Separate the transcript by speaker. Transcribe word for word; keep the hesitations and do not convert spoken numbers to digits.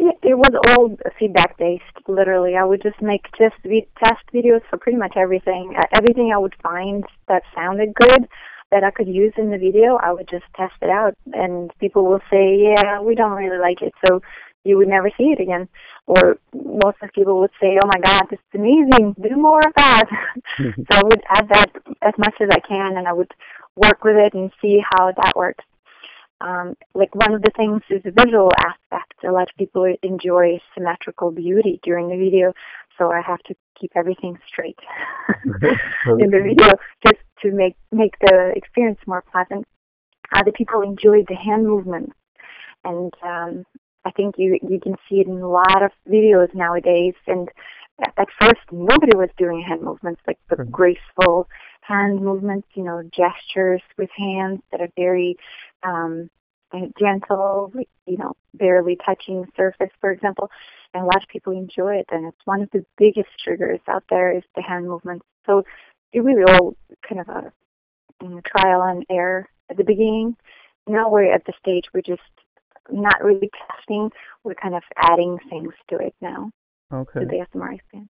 Speaker 1: It, it was all feedback based, literally. I would just make just vi- test videos for pretty much everything. Uh, Everything I would find that sounded good, that I could use in the video, I would just test it out. And people will say, yeah, we don't really like it, so you would never see it again. Or most of the people would say, oh my God, this is amazing, do more of that. So I would add that as much as I can, and I would work with it and see how that works. Um, like one of the things is the visual aspect. A lot of people enjoy symmetrical beauty during the video, so I have to keep everything straight in the video just to make make the experience more pleasant. Other people enjoy the hand movements, and um, I think you you can see it in a lot of videos nowadays. And at first, nobody was doing hand movements like the
Speaker 2: Mhm.
Speaker 1: graceful hand movements, you know, gestures with hands that are very um, and gentle, like, you know, barely touching the surface, for example. And a lot of people enjoy it, and it's one of the biggest triggers out there is the hand movements. So it really all kind of a you know, trial and error at the beginning. Now we're at the stage we're just not really testing. We're kind of adding things to it now, to
Speaker 2: Okay.
Speaker 1: the S M R I experience.